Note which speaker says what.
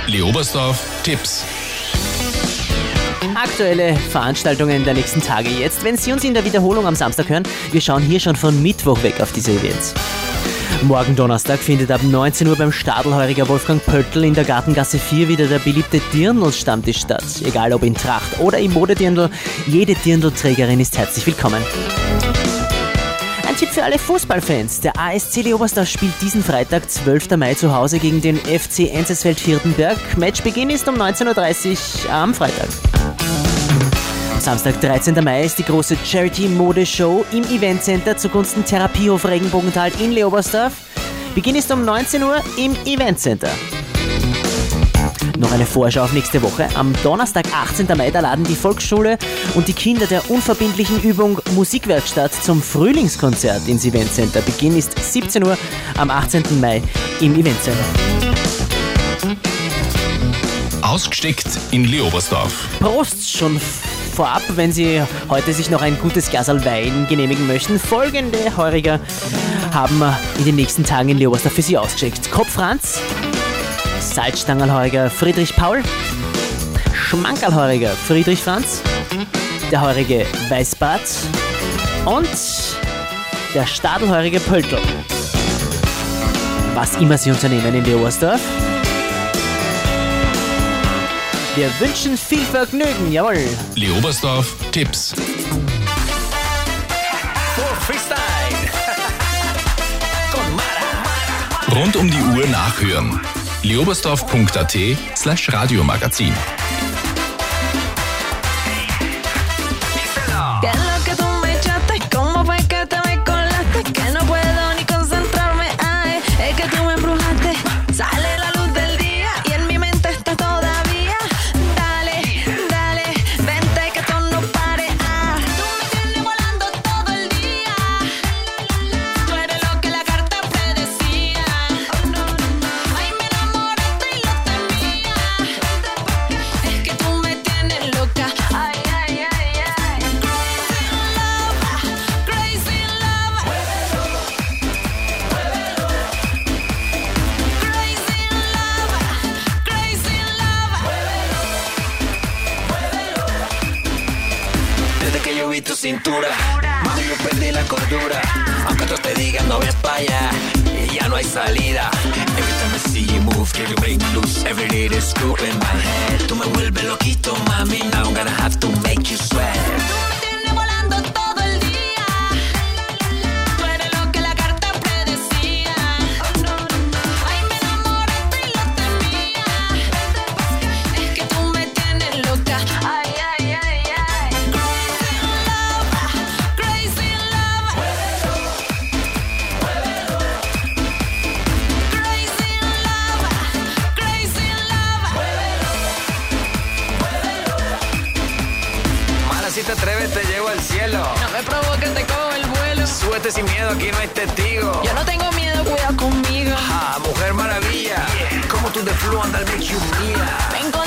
Speaker 1: Leobersdorf Tipps.
Speaker 2: Aktuelle Veranstaltungen der nächsten Tage jetzt. Wenn Sie uns in der Wiederholung am Samstag hören, wir schauen hier schon von Mittwoch weg auf diese Events. Morgen Donnerstag findet ab 19 Uhr beim Stadelheuriger Wolfgang Pöltl in der Gartengasse 4 wieder der beliebte Dirndl-Stammtisch statt. Egal ob in Tracht oder im Modedirndl, jede Dirndl-Trägerin ist herzlich willkommen. Ein Tipp für alle Fußballfans. Der ASC Leobersdorf spielt diesen Freitag, 12. Mai, zu Hause gegen den FC Enzelsfeld-Viertenberg. Matchbeginn ist um 19.30 Uhr am Freitag. Samstag, 13. Mai, ist die große Charity-Modeshow im Eventcenter zugunsten Therapiehof Regenbogental in Leobersdorf. Beginn ist um 19 Uhr im Eventcenter. Noch eine Vorschau auf nächste Woche. Am Donnerstag, 18. Mai, da laden die Volksschule und die Kinder der unverbindlichen Übung Musikwerkstatt zum Frühlingskonzert ins Eventcenter. Beginn ist 17 Uhr am 18. Mai im Eventcenter.
Speaker 1: Ausgesteckt in Leobersdorf.
Speaker 2: Prost schon vorab, wenn Sie heute sich noch ein gutes Glasl Wein genehmigen möchten. Folgende Heuriger haben in den nächsten Tagen in Leobersdorf für Sie ausgeschickt. Kopf-Franz, Salzstangerlheuriger Friedrich Paul, Schmankerlheuriger Friedrich Franz, der heurige Weißbart und der Stadelheurige Pöltl. Was immer Sie unternehmen in Leobersdorf, wir wünschen viel Vergnügen, jawohl.
Speaker 1: Leobersdorf Tipps. Rund um die Uhr nachhören. leobersdorf.at/Radiomagazin.
Speaker 3: Tu cintura, mami, yo perdí la cordura. Aunque todos te digan no ves para allá y ya no hay salida. Every time I see you move, can you break loose? Every day there's screw in my head. Tú me vuelves loquito, mami. Now I'm gonna have to make you sweat. Si te atreves te llevo al cielo.
Speaker 4: No me provoques, te cojo el vuelo.
Speaker 3: Súbete sin miedo, aquí no hay testigo.
Speaker 4: Yo no tengo miedo, cuida conmigo.
Speaker 3: Ah, Mujer Maravilla. Como tú de flow anda el make you mía.
Speaker 4: Ven